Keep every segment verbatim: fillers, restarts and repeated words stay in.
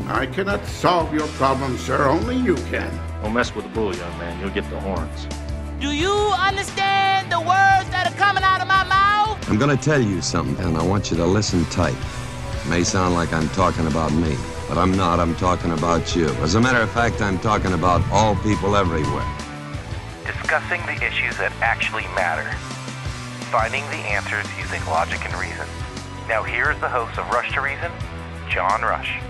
I cannot solve your problem, sir. Only you can. Don't mess with the bull, young man. You'll get the horns. Do you understand the words that are coming out of my mouth? I'm going to tell you something, and I want you to listen tight. It may sound like I'm talking about me, but I'm not. I'm talking about you. As a matter of fact, I'm talking about all people everywhere. Discussing the issues that actually matter. Finding the answers using logic and reason. Now here's the host of Rush to Reason, John Rush.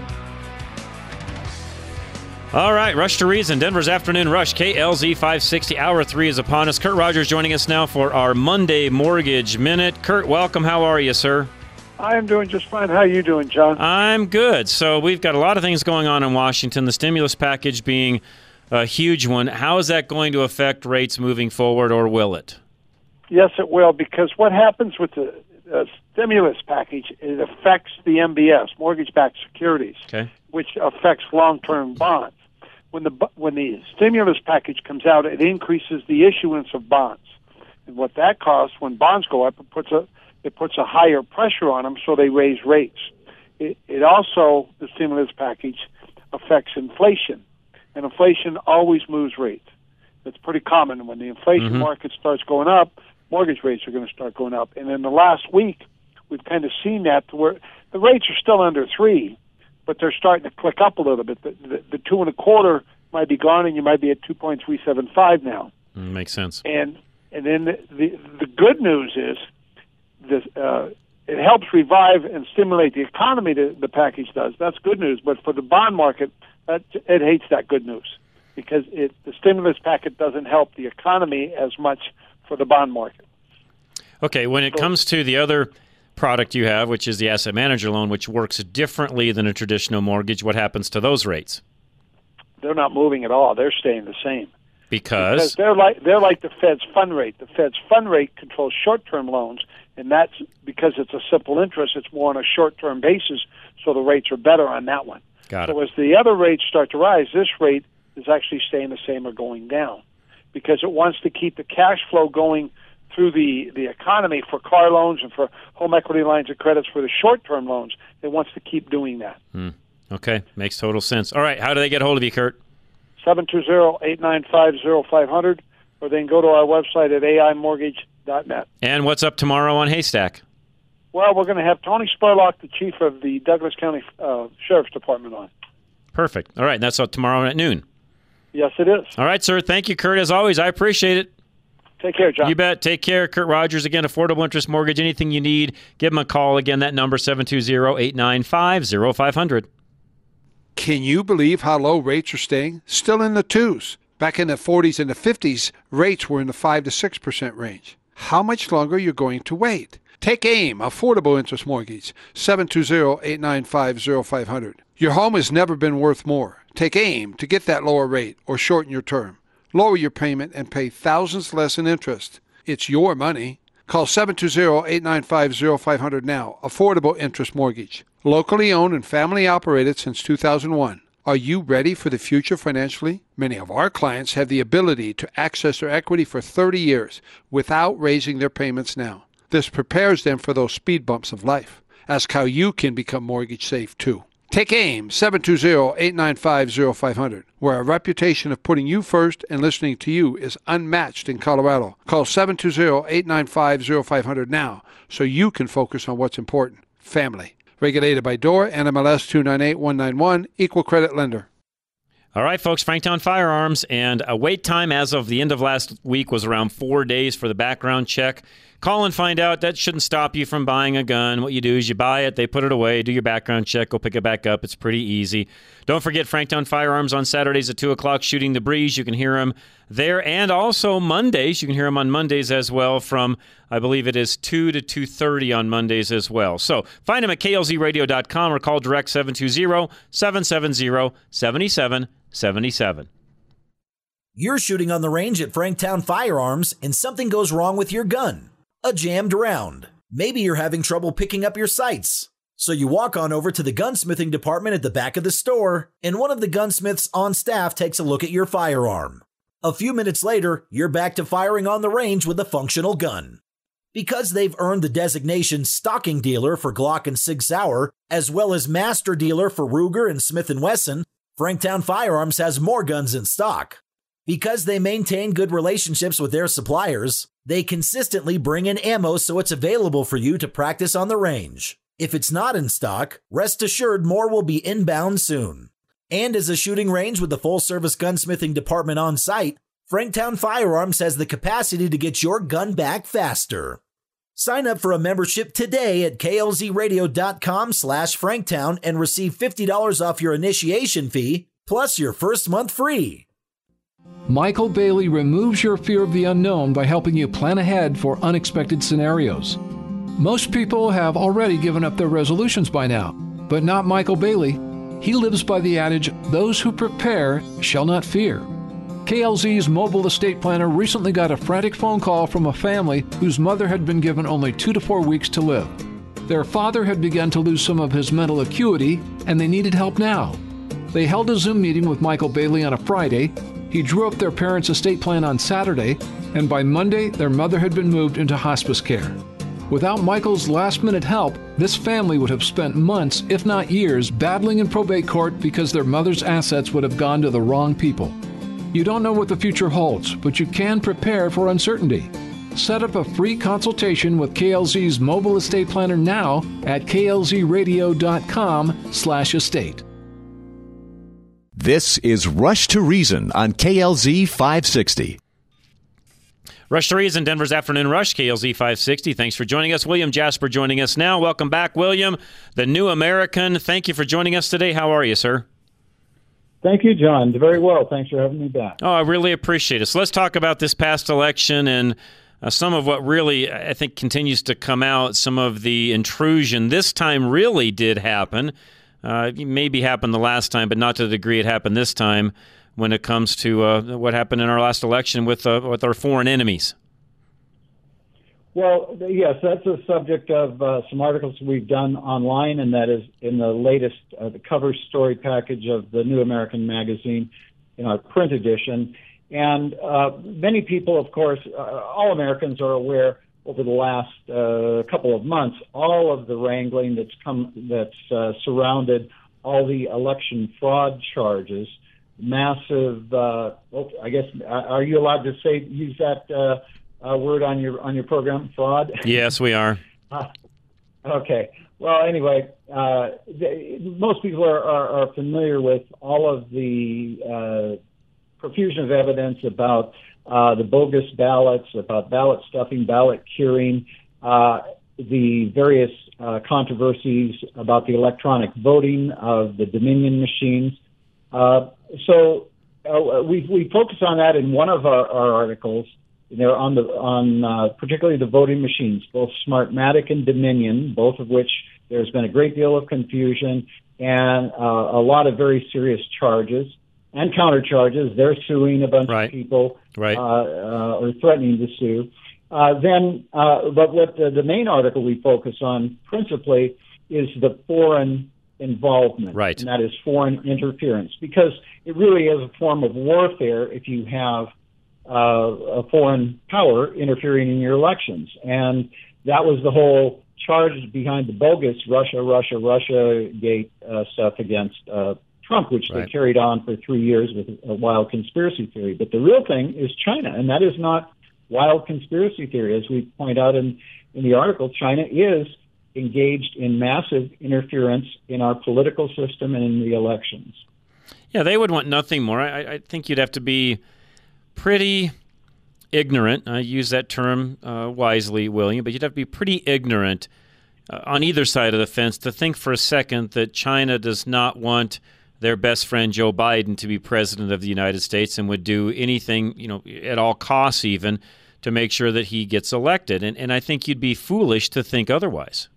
All right, Rush to Reason, Denver's Afternoon Rush, K L Z five sixty, hour three is upon us. Kurt Rogers joining us now for our Monday Mortgage Minute. Kurt, welcome. How are you, sir? I am doing just fine. How are you doing, John? I'm good. So we've got a lot of things going on in Washington, the stimulus package being a huge one. How is that going to affect rates moving forward, or will it? Yes, it will, because what happens with the uh, stimulus package, it affects the M B S, mortgage-backed securities, okay, which affects long-term bonds. When the when the stimulus package comes out, it increases the issuance of bonds, and what that costs when bonds go up, it puts a it puts a higher pressure on them, so they raise rates. It, it also, the stimulus package, affects inflation, and inflation always moves rates. It's pretty common when the inflation mm-hmm. market starts going up, mortgage rates are going to start going up. And in the last week, we've kind of seen that to where the rates are still under three, but they're starting to click up a little bit. The, the, the two and a quarter might be gone, and you might be at two point three seven five now. Mm, makes sense. And and then the the, the good news is this, uh, it helps revive and stimulate the economy. The, the package does. That's good news. But for the bond market, that, it hates that good news because it the stimulus package doesn't help the economy as much for the bond market. Okay, when it so, comes to the other product you have, which is the asset manager loan, which works differently than a traditional mortgage, what happens to those rates? They're not moving at all. They're staying the same. Because? Because they're like they're like the Fed's fund rate. The Fed's fund rate controls short-term loans, and that's because it's a simple interest. It's more on a short-term basis, so the rates are better on that one. Got so it. as the other rates start to rise, this rate is actually staying the same or going down because it wants to keep the cash flow going through the, the economy for car loans and for home equity lines of credits for the short-term loans. It wants to keep doing that. Hmm. Okay, makes total sense. All right, how do they get hold of you, Kurt? seven two zero, eight nine five, zero five zero zero, or they can go to our website at a i mortgage dot net. And what's up tomorrow on Haystack? Well, we're going to have Tony Spurlock, the chief of the Douglas County uh, Sheriff's Department, on. Perfect. All right, that's up tomorrow at noon. Yes, it is. All right, sir. Thank you, Kurt. As always, I appreciate it. Take care, John. You bet. Take care. Kurt Rogers, again, Affordable Interest Mortgage. Anything you need, give him a call. Again, that number, seven two zero, eight nine five, zero five zero zero. Can you believe how low rates are staying? Still in the twos. Back in the forties and the fifties, rates were in the five to six percent range. How much longer are you going to wait? Take AIM, Affordable Interest Mortgage, seven two zero, eight nine five, zero five zero zero. Your home has never been worth more. Take AIM to get that lower rate or shorten your term. Lower your payment and pay thousands less in interest. It's your money. Call seven two zero, eight nine five, zero five zero zero now. Affordable Interest Mortgage. Locally owned and family operated since two thousand one. Are you ready for the future financially? Many of our clients have the ability to access their equity for thirty years without raising their payments now. This prepares them for those speed bumps of life. Ask how you can become mortgage safe too. Take AIM, seven two zero, eight nine five, zero five zero zero, where a reputation of putting you first and listening to you is unmatched in Colorado. Call seven two zero, eight nine five, zero five zero zero now so you can focus on what's important, family. Regulated by D O R, N M L S two nine eight one nine one, Equal Credit Lender. All right, folks, Franktown Firearms, and a wait time as of the end of last week was around four days for the background check. Call and find out. That shouldn't stop you from buying a gun. What you do is you buy it, they put it away, do your background check, go pick it back up. It's pretty easy. Don't forget Franktown Firearms on Saturdays at two o'clock, Shooting the Breeze. You can hear them there. And also Mondays. You can hear them on Mondays as well from, I believe it is two to two thirty on Mondays as well. So find them at K L Z radio dot com or call direct seven two zero, seven seven zero, seven seven seven seven. You're shooting on the range at Franktown Firearms and something goes wrong with your gun. A jammed round. Maybe you're having trouble picking up your sights. So you walk on over to the gunsmithing department at the back of the store, and one of the gunsmiths on staff takes a look at your firearm. A few minutes later, you're back to firing on the range with a functional gun. Because they've earned the designation stocking dealer for Glock and Sig Sauer, as well as master dealer for Ruger and Smith and Wesson, Franktown Firearms has more guns in stock. Because they maintain good relationships with their suppliers, they consistently bring in ammo so it's available for you to practice on the range. If it's not in stock, rest assured more will be inbound soon. And as a shooting range with the full-service gunsmithing department on site, Franktown Firearms has the capacity to get your gun back faster. Sign up for a membership today at klzradio.com slash Franktown and receive fifty dollars off your initiation fee, plus your first month free. Michael Bailey removes your fear of the unknown by helping you plan ahead for unexpected scenarios. Most people have already given up their resolutions by now, but not Michael Bailey. He lives by the adage, those who prepare shall not fear. K L Z's mobile estate planner recently got a frantic phone call from a family whose mother had been given only two to four weeks to live. Their father had begun to lose some of his mental acuity, and they needed help now. They held a Zoom meeting with Michael Bailey on a Friday. He drew up their parents' estate plan on Saturday, and by Monday, their mother had been moved into hospice care. Without Michael's last-minute help, this family would have spent months, if not years, battling in probate court because their mother's assets would have gone to the wrong people. You don't know what the future holds, but you can prepare for uncertainty. Set up a free consultation with K L Z's mobile estate planner now at klzradio.com slash estate. This is Rush to Reason on K L Z five sixty. Rush to Reason, Denver's Afternoon Rush, K L Z five sixty. Thanks for joining us. William Jasper joining us now. Welcome back, William, the New American. Thank you for joining us today. How are you, sir? Thank you, John. Very well. Thanks for having me back. Oh, I really appreciate it. So let's talk about this past election and uh, some of what really, I think, continues to come out. Some of the intrusion this time really did happen. Uh, maybe happened the last time, but not to the degree it happened this time when it comes to uh, what happened in our last election with uh, with our foreign enemies. Well, yes, that's a subject of uh, some articles we've done online, and that is in the latest uh, the cover story package of the New American magazine in our print edition. And uh, many people, of course, uh, all Americans are aware over the last uh, couple of months, all of the wrangling that's come that's uh, surrounded all the election fraud charges, massive. Uh, oh, I guess are you allowed to say use that? Uh, Uh, word on your on your program, fraud? Yes, we are. uh, okay. Well, anyway, uh, they, most people are, are, are familiar with all of the uh, profusion of evidence about uh, the bogus ballots, about ballot stuffing, ballot curing, uh, the various uh, controversies about the electronic voting of the Dominion machines. Uh, so uh, we we focus on that in one of our, our articles. They're on the on uh, particularly the voting machines, both Smartmatic and Dominion, both of which there's been a great deal of confusion and uh, a lot of very serious charges and counter charges. They're suing a bunch right. of people, right. uh, uh, or threatening to sue. Uh, then, uh, but what the, the main article we focus on principally is the foreign involvement, right. and that is foreign interference, because it really is a form of warfare if you have Uh, a foreign power interfering in your elections. And that was the whole charge behind the bogus Russia, Russia, Russia gate uh, stuff against uh, Trump, which right. they carried on for three years with a wild conspiracy theory. But the real thing is China, and that is not wild conspiracy theory. As we point out in, in the article, China is engaged in massive interference in our political system and in the elections. Yeah, they would want nothing more. I, I think you'd have to be pretty ignorant. I use that term uh, wisely, William, but you'd have to be pretty ignorant uh, on either side of the fence to think for a second that China does not want their best friend Joe Biden to be president of the United States and would do anything, you know, at all costs even, to make sure that he gets elected. And, and I think you'd be foolish to think otherwise.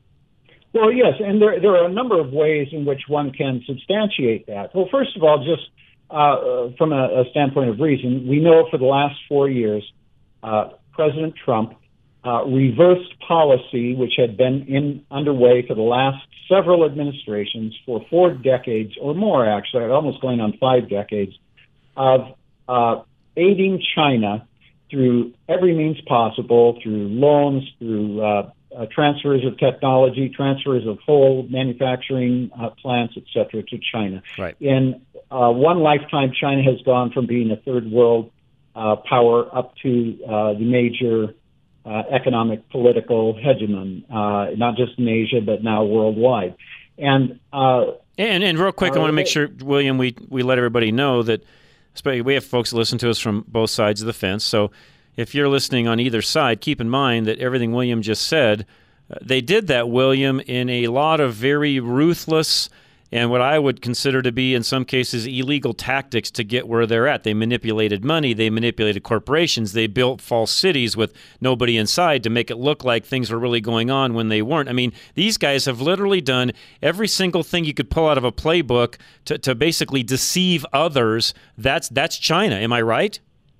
Well, yes, and there, there are a number of ways in which one can substantiate that. Well, first of all, just Uh, from a, a standpoint of reason, we know for the last four years, uh, President Trump uh, reversed policy which had been in underway for the last several administrations for four decades or more, actually, almost going on five decades, of uh, aiding China through every means possible, through loans, through uh, uh, transfers of technology, transfers of whole manufacturing uh, plants, et cetera, to China. Right. In uh, one lifetime, China has gone from being a third world uh, power up to uh, the major uh, economic, political hegemon, uh, not just in Asia, but now worldwide. And uh, and, and real quick, I want to make sure, William, we, we let everybody know that we have folks that listen to us from both sides of the fence. So if you're listening on either side, keep in mind that everything William just said, uh, they did that, William, in a lot of very ruthless and what I would consider to be, in some cases, illegal tactics to get where they're at. They manipulated money. They manipulated corporations. They built false cities with nobody inside to make it look like things were really going on when they weren't. I mean, these guys have literally done every single thing you could pull out of a playbook to, to basically deceive others. That's that's China. Am I right?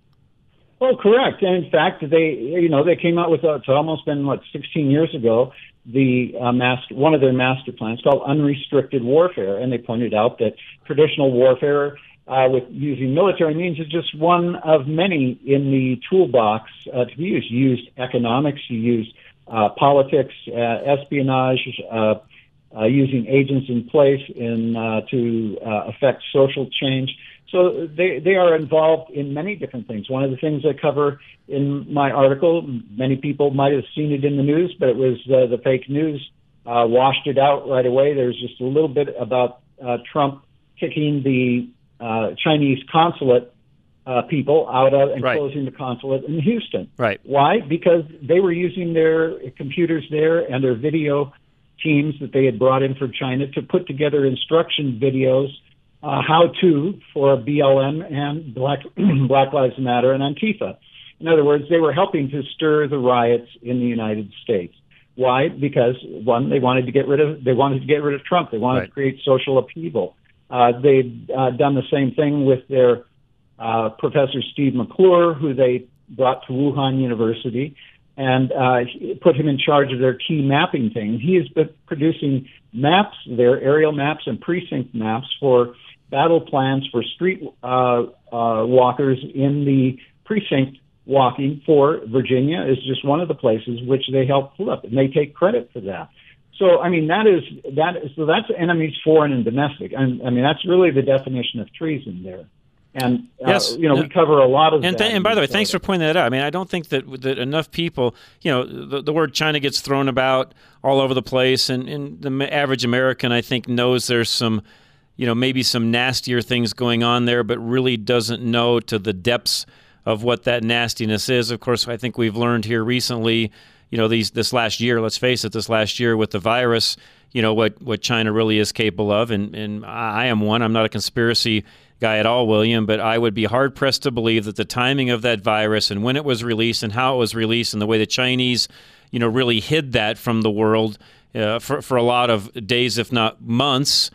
Well, correct. And in fact, they, you know, they came out with a, it's almost been, what, sixteen years ago, the uh, master, one of their master plans called unrestricted warfare. And they pointed out that traditional warfare uh, with using military means is just one of many in the toolbox uh, to be used. You used economics, you used uh, politics, uh, espionage, uh, uh, using agents in place in uh, to uh, affect social change. So they, they are involved in many different things. One of the things I cover in my article, many people might have seen it in the news, but it was uh, the fake news uh, washed it out right away. There's just a little bit about uh, Trump kicking the uh, Chinese consulate uh, people out of and right. closing the consulate in Houston. Right. Why? Because they were using their computers there and their video teams that they had brought in from China to put together instruction videos Uh, how to for B L M and Black Black Lives Matter and Antifa. In other words, they were helping to stir the riots in the United States. Why? Because one, they wanted to get rid of they wanted to get rid of Trump. They wanted right. to create social upheaval. Uh, they'd uh, done the same thing with their uh, Professor Steve McClure, who they brought to Wuhan University, and uh, put him in charge of their key mapping thing. He has been producing maps, their aerial maps and precinct maps for battle plans for street uh, uh, walkers in the precinct walking for Virginia is just one of the places which they help flip, and they take credit for that. So, I mean, that is that is so that's enemies foreign and domestic. And I mean, that's really the definition of treason there. And uh, yes, you know, no. we cover a lot of and that. Th- and by the way, thanks for pointing that out. I mean, I don't think that that enough people, you know, the, the word China gets thrown about all over the place, and, and the average American, I think, knows there's some, you know, maybe some nastier things going on there, but really doesn't know to the depths of what that nastiness is. Of course, I think we've learned here recently, you know, these this last year, let's face it, this last year with the virus, you know, what, what China really is capable of. And, and I am one. I'm not a conspiracy guy at all, William, but I would be hard-pressed to believe that the timing of that virus and when it was released and how it was released and the way the Chinese, you know, really hid that from the world uh, for, for a lot of days, if not months,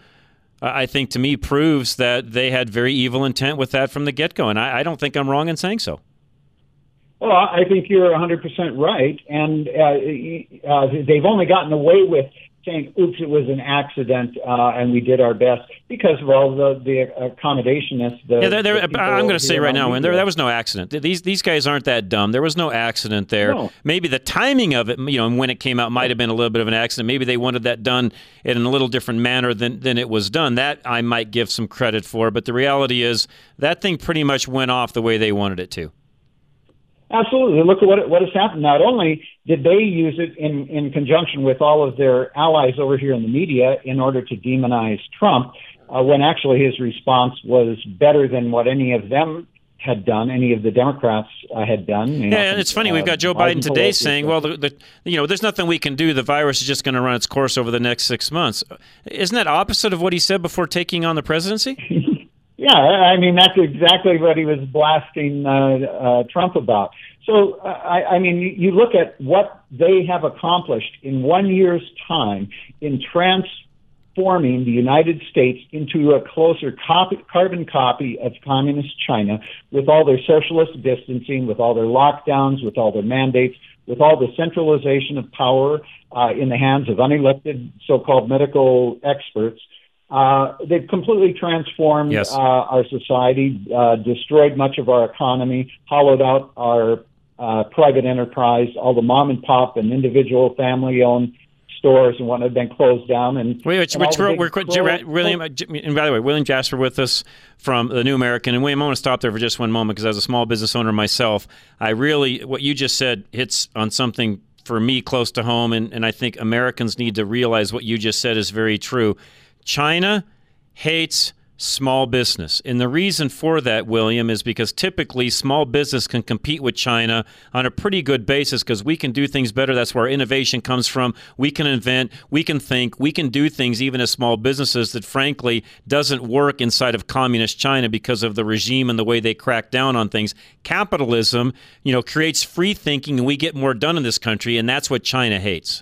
I think to me proves that they had very evil intent with that from the get-go. And I, I don't think I'm wrong in saying so. Well, I think you're one hundred percent right. And uh, uh, they've only gotten away with saying, oops, it was an accident, uh, and we did our best because of all the, the accommodationists. The, yeah, they're, they're, the I'm going to say right now, and there, media. that was no accident. These these guys aren't that dumb. There was no accident there. No. Maybe the timing of it, you know, and when it came out might have been a little bit of an accident. Maybe they wanted that done in a little different manner than, than it was done. That I might give some credit for. But the reality is that thing pretty much went off the way they wanted it to. Absolutely. Look at what what has happened. Not only did they use it in, in conjunction with all of their allies over here in the media in order to demonize Trump, uh, when actually his response was better than what any of them had done, any of the Democrats uh, had done. You know, yeah, and it's funny. Uh, We've got Joe Biden today saying, well, the, the, you know, there's nothing we can do. The virus is just going to run its course over the next six months. Isn't that opposite of what he said before taking on the presidency? Yeah, I mean, that's exactly what he was blasting uh, uh, Trump about. So, uh, I, I mean, you, you look at what they have accomplished in one year's time in transforming the United States into a closer copy, carbon copy of communist China with all their socialist distancing, with all their lockdowns, with all their mandates, with all the centralization of power uh, in the hands of unelected so-called medical experts. Uh, they've completely transformed yes. uh, our society, uh, destroyed much of our economy, hollowed out our uh, private enterprise. All the mom and pop and individual family-owned stores and whatnot have been closed down. And, Wait, which, and which we're, we're, we're, William, and by the way, William Jasper with us from the New American. And William, I want to stop there for just one moment because as a small business owner myself, I really, what you just said hits on something for me close to home, and, and I think Americans need to realize what you just said is very true. China hates small business. And the reason for that, William, is because typically small business can compete with China on a pretty good basis because we can do things better. That's where our innovation comes from. We can invent, we can think, we can do things even as small businesses that frankly doesn't work inside of communist China because of the regime and the way they crack down on things. Capitalism, you know, creates free thinking and we get more done in this country, and that's what China hates.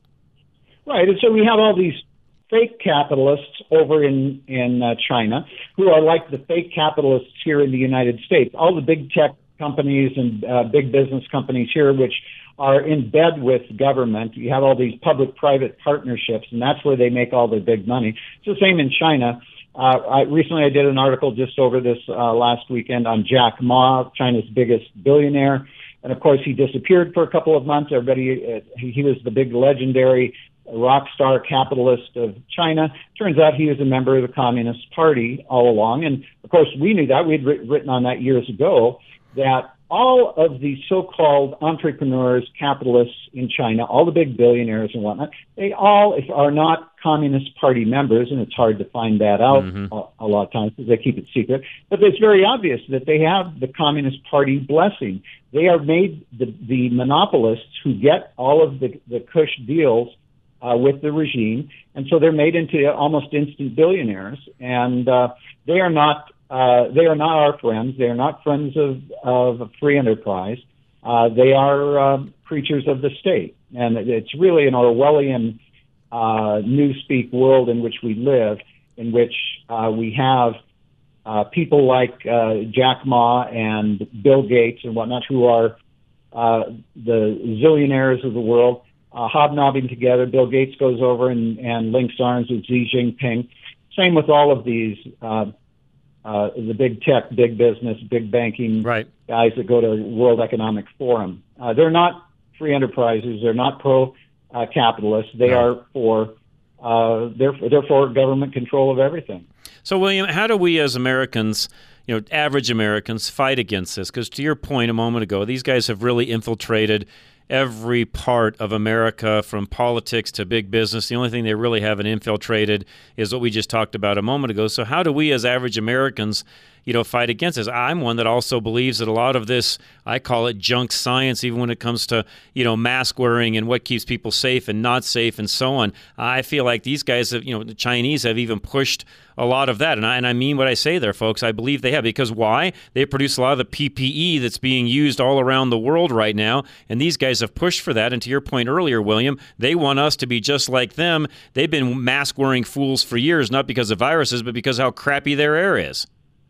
Right, and so we have all these fake capitalists over in, in uh, China who are like the fake capitalists here in the United States. All the big tech companies and uh, big business companies here, which are in bed with government. You have all these public-private partnerships, and that's where they make all their big money. It's the same in China. Uh, I, recently, I did an article just over this uh, last weekend on Jack Ma, China's biggest billionaire. And, of course, he disappeared for a couple of months. Everybody, uh, he, he was the big legendary rock star capitalist of China. Turns out he was a member of the Communist Party all along. And, of course, we knew that. We had writ- written on that years ago, that all of the so-called entrepreneurs, capitalists in China, all the big billionaires and whatnot, they all are not Communist Party members, and it's hard to find that out mm-hmm. a, a lot of times because they keep it secret. But it's very obvious that they have the Communist Party blessing. They are made the, the monopolists who get all of the, the cush deals Uh, with the regime, and so they're made into almost instant billionaires. And uh, they are not uh, they are not our friends. They are not friends of of free enterprise. Uh, they are uh, creatures of the state, and it's really an Orwellian uh, newspeak world in which we live, in which uh, we have uh, people like uh, Jack Ma and Bill Gates and whatnot, who are uh, the zillionaires of the world. Uh, hobnobbing together. Bill Gates goes over and, and links arms with Xi Jinping. Same with all of these, uh, uh, the big tech, big business, big banking right. guys that go to World Economic Forum. Uh, they're not free enterprises. They're not pro-capitalists. Uh, they no. are for uh, they're they're for government control of everything. So, William, how do we as Americans, you know, average Americans, fight against this? Because to your point a moment ago, these guys have really infiltrated every part of America, from politics to big business. The only thing they really haven't infiltrated is what we just talked about a moment ago. So how do we as average Americans, you know, fight against this? I'm one that also believes that a lot of this, I call it junk science, even when it comes to, you know, mask wearing and what keeps people safe and not safe and so on. I feel like these guys have, you know, the Chinese have even pushed a lot of that. And I, and I mean what I say there, folks. I believe they have. Because why? They produce a lot of the P P E that's being used all around the world right now. And these guys have pushed for that. And to your point earlier, William, they want us to be just like them. They've been mask-wearing fools for years, not because of viruses, but because how crappy their air is.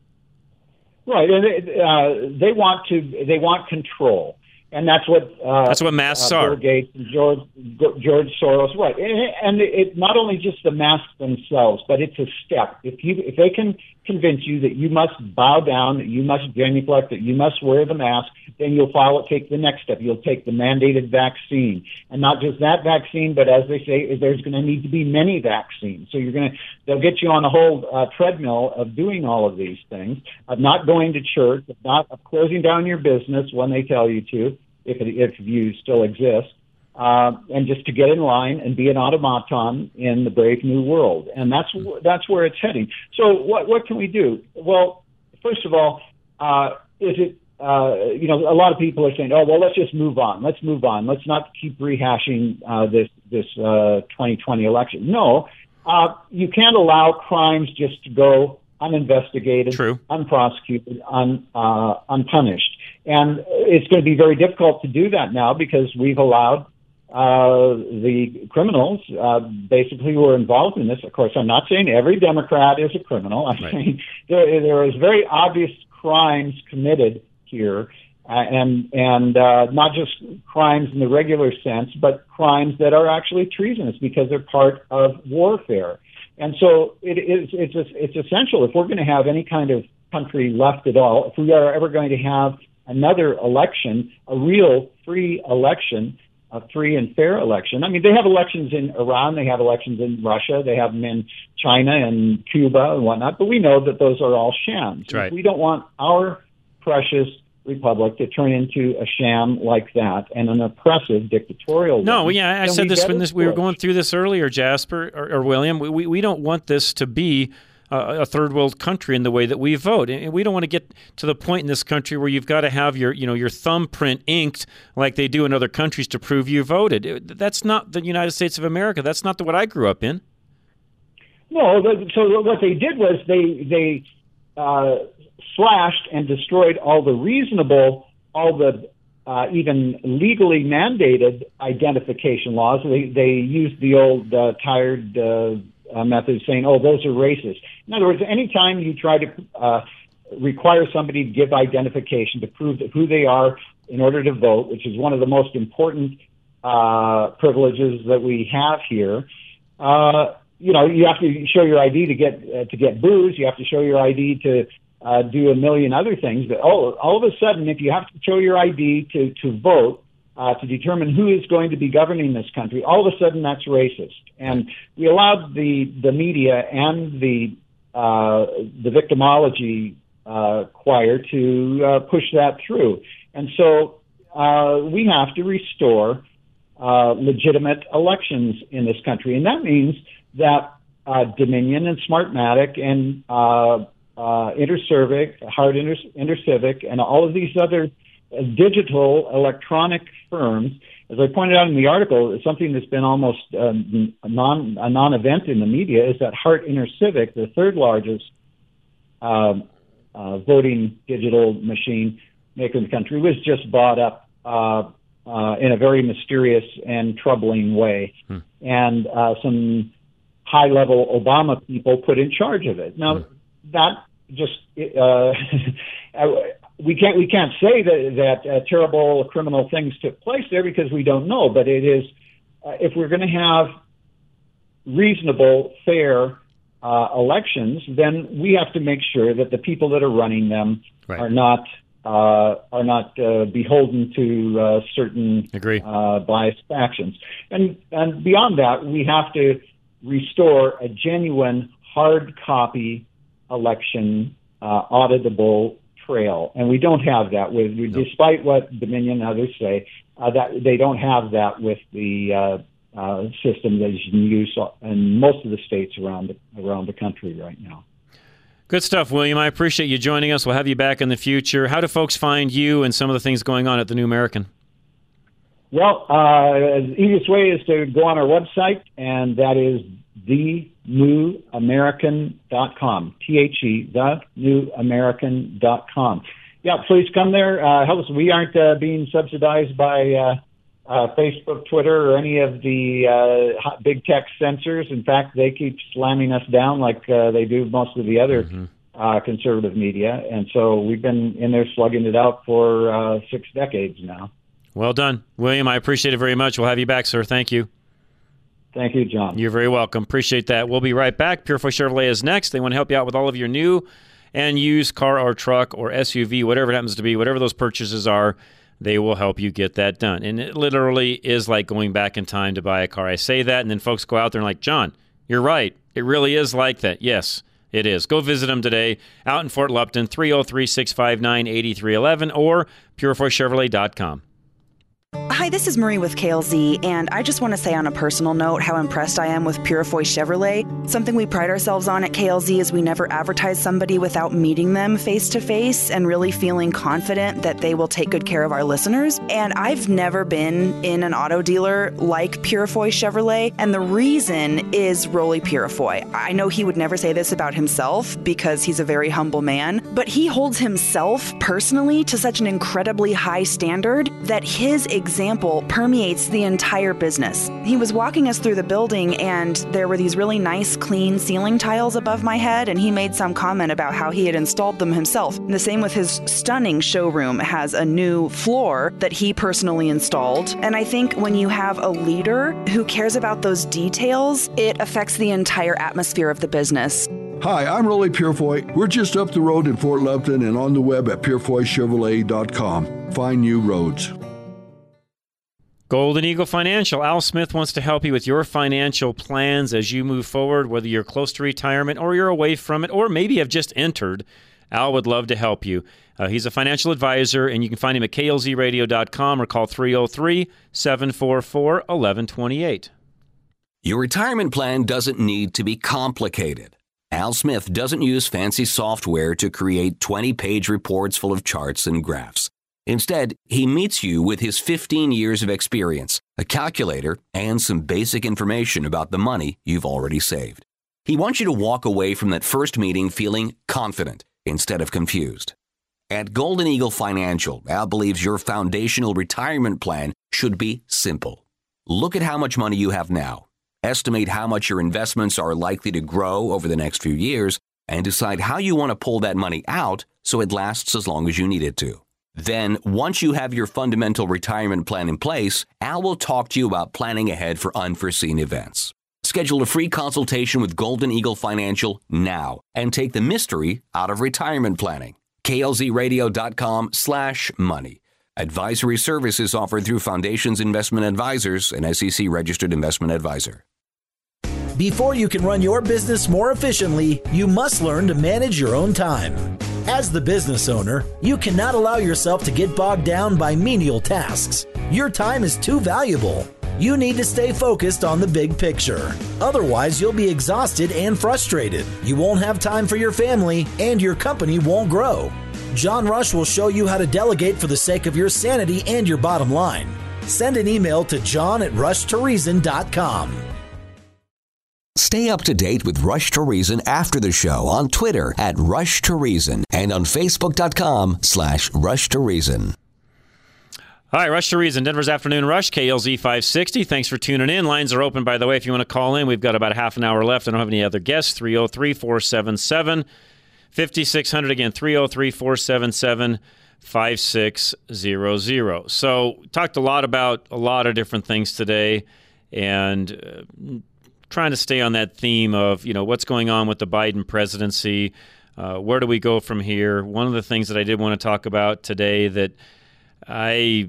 Right. And they, uh, they want to, they want control. And that's what uh, that's what masks uh, are. Bill Gates and George George Soros, right? And, and it not only just the masks themselves, but it's a step. If you if they can convince you that you must bow down, that you must genuflect, that you must wear the mask, then you'll follow take the next step. You'll take the mandated vaccine, and not just that vaccine, but as they say, there's going to need to be many vaccines. So you're going to they'll get you on a whole uh, treadmill of doing all of these things, of not going to church, of not of closing down your business when they tell you to. If it, if you still exist, uh, and just to get in line and be an automaton in the brave new world, and that's that's where it's heading. So what what can we do? Well, first of all, uh, is it uh, you know a lot of people are saying, oh well, let's just move on. Let's move on. Let's not keep rehashing uh, this this uh, twenty twenty election. No, uh, you can't allow crimes just to go uninvestigated, True. unprosecuted, un, uh, unpunished. And it's going to be very difficult to do that now because we've allowed uh, the criminals, uh, basically, who are involved in this. Of course, I'm not saying every Democrat is a criminal. I'm right. saying there, there is very obvious crimes committed here, uh, and and uh, not just crimes in the regular sense, but crimes that are actually treasonous because they're part of warfare. And so it is it's it's essential if we're going to have any kind of country left at all, if we are ever going to have another election, a real free election, a free and fair election. I mean, they have elections in Iran, they have elections in Russia, they have them in China and Cuba and whatnot, but we know that those are all shams. Right. We don't want our precious republic to turn into a sham like that and an oppressive dictatorial No, one. yeah, I Then said we this get when it this we were switched. going through this earlier, Jasper or, or William. We, we we don't want this to be a, a third world country in the way that we vote, and we don't want to get to the point in this country where you've got to have your you know your thumbprint inked like they do in other countries to prove you voted. That's not the United States of America. That's not the, what I grew up in. No, the- so what they did was they they uh, slashed and destroyed all the reasonable, all the uh, even legally mandated identification laws. They they used the old uh, tired uh, uh, method of saying, "Oh, those are racist." In other words, anytime you try to uh, require somebody to give identification to prove that who they are in order to vote, which is one of the most important uh, privileges that we have here. Uh, you know, you have to show your I D to get uh, to get booze. You have to show your I D to uh, do a million other things. But oh, all of a sudden, if you have to show your I D to to vote uh, to determine who is going to be governing this country, all of a sudden that's racist. And we allowed the the media and the uh, the victimology uh, choir to uh, push that through. And so uh, we have to restore uh, legitimate elections in this country, and that means that uh, Dominion and Smartmatic and uh, uh, InterCivic, Hard Inter- InterCivic, and all of these other uh, digital electronic firms, as I pointed out in the article, something that's been almost um, a, non, a non-event in the media is that Hart InterCivic, the third largest uh, uh, voting digital machine maker in the country, was just bought up uh, uh, in a very mysterious and troubling way. Hmm. And uh, some high-level Obama people put in charge of it. Now, that just uh, we can't we can't say that that uh, terrible criminal things took place there because we don't know. But it is uh, if we're going to have reasonable, fair uh, elections, then we have to make sure that the people that are running them right. are not uh, are not uh, beholden to uh, certain Agree. Uh, biased factions. And and beyond that, we have to restore a genuine hard copy election uh, auditable trail, and we don't have that with, no. despite what Dominion and others say, uh, that they don't have that with the uh, uh, system that is in use in most of the states around the, around the country right now. Good stuff, William. I appreciate you joining us. We'll have you back in the future. How do folks find you and some of the things going on at the New American? Well, uh, the easiest way is to go on our website, and that is the new american dot com, T H E, the new american dot com. Yeah, please come there. Uh, help us. We aren't uh, being subsidized by uh, uh, Facebook, Twitter, or any of the uh, big tech censors. In fact, they keep slamming us down like uh, they do most of the other mm-hmm. uh, conservative media. And so we've been in there slugging it out for uh, six decades now. Well done. William, I appreciate it very much. We'll have you back, sir. Thank you. Thank you, John. You're very welcome. Appreciate that. We'll be right back. Purefoy Chevrolet is next. They want to help you out with all of your new and used car or truck or S U V, whatever it happens to be, whatever those purchases are, they will help you get that done. And it literally is like going back in time to buy a car. I say that, and then folks go out there and like, John, you're right. It really is like that. Yes, it is. Go visit them today out in Fort Lupton, three oh three, six five nine, eight three one one or purefoy chevrolet dot com. Hi, this is Marie with K L Z, and I just want to say on a personal note how impressed I am with Purefoy Chevrolet. Something we pride ourselves on at K L Z is we never advertise somebody without meeting them face-to-face and really feeling confident that they will take good care of our listeners. And I've never been in an auto dealer like Purefoy Chevrolet, and the reason is Rolly Purefoy. I know he would never say this about himself because he's a very humble man, but he holds himself personally to such an incredibly high standard that his example permeates the entire business. He was walking us through the building and there were these really nice, clean ceiling tiles above my head, and he made some comment about how he had installed them himself. And the same with his stunning showroom has a new floor that he personally installed. And I think when you have a leader who cares about those details, it affects the entire atmosphere of the business. Hi, I'm Rolly Purefoy. We're just up the road in Fort Lupton and on the web at purefoy chevrolet dot com. Find new roads. Golden Eagle Financial. Al Smith wants to help you with your financial plans as you move forward, whether you're close to retirement or you're away from it, or maybe have just entered. Al would love to help you. Uh, he's a financial advisor, and you can find him at K L Z radio dot com or call three oh three, seven four four, one one two eight. Your retirement plan doesn't need to be complicated. Al Smith doesn't use fancy software to create twenty-page reports full of charts and graphs. Instead, he meets you with his fifteen years of experience, a calculator, and some basic information about the money you've already saved. He wants you to walk away from that first meeting feeling confident instead of confused. At Golden Eagle Financial, Al believes your foundational retirement plan should be simple. Look at how much money you have now, estimate how much your investments are likely to grow over the next few years, and decide how you want to pull that money out so it lasts as long as you need it to. Then, once you have your fundamental retirement plan in place, Al will talk to you about planning ahead for unforeseen events. Schedule a free consultation with Golden Eagle Financial now and take the mystery out of retirement planning. K L Z radio dot com slash money. Advisory services offered through Foundations Investment Advisors, an S E C-registered investment advisor. Before you can run your business more efficiently, you must learn to manage your own time. As the business owner, you cannot allow yourself to get bogged down by menial tasks. Your time is too valuable. You need to stay focused on the big picture. Otherwise, you'll be exhausted and frustrated. You won't have time for your family, and your company won't grow. John Rush will show you how to delegate for the sake of your sanity and your bottom line. Send an email to john at rush to reason dot com. Stay up to date with Rush to Reason after the show on Twitter at Rush to Reason and on Facebook dot com slash Rush to Reason. All right, Rush to Reason, Denver's Afternoon Rush, K L Z five sixty. Thanks for tuning in. Lines are open, by the way, if you want to call in. We've got about a half an hour left. I don't have any other guests. three oh three, four seven seven, five six zero zero. Again, three oh three, four seven seven, five six zero zero. So, talked a lot about a lot of different things today, and uh, trying to stay on that theme of, you know, what's going on with the Biden presidency. Uh, where do we go from here? One of the things that I did want to talk about today that I,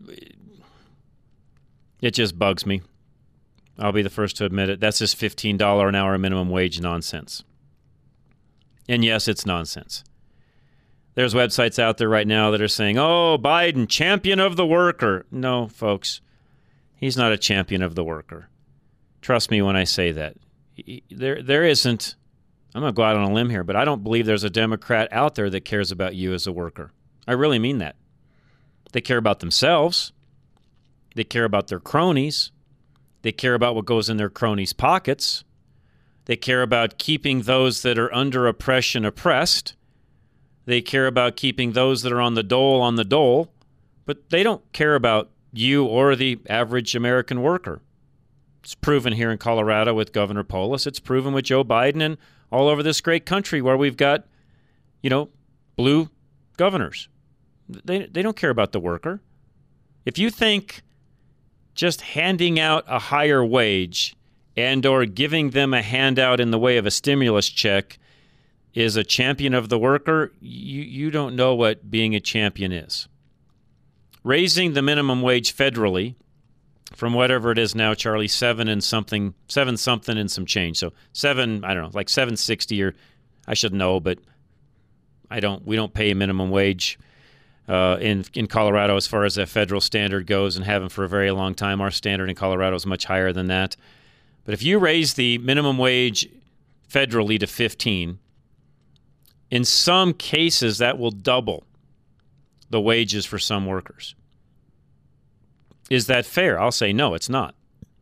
it just bugs me. I'll be the first to admit it. That's this fifteen dollars an hour minimum wage nonsense. And yes, it's nonsense. There's websites out there right now that are saying, oh, Biden, champion of the worker. No, folks, he's not a champion of the worker. Trust me when I say that. There, there isn't, I'm going to go out on a limb here, but I don't believe there's a Democrat out there that cares about you as a worker. I really mean that. They care about themselves. They care about their cronies. They care about what goes in their cronies' pockets. They care about keeping those that are under oppression oppressed. They care about keeping those that are on the dole on the dole. But they don't care about you or the average American worker. It's proven here in Colorado with Governor Polis. It's proven with Joe Biden and all over this great country where we've got, you know, blue governors. They they don't care about the worker. If you think just handing out a higher wage and or giving them a handout in the way of a stimulus check is a champion of the worker, you, you don't know what being a champion is. Raising the minimum wage federally from whatever it is now, Charlie, seven and something, seven something and some change. So seven, I don't know, like seven sixty or I should know, but I don't. We don't pay a minimum wage uh, in in Colorado as far as a federal standard goes, and haven't for a very long time. Our standard in Colorado is much higher than that. But if you raise the minimum wage federally to fifteen, in some cases that will double the wages for some workers. Is that fair? I'll say no, it's not.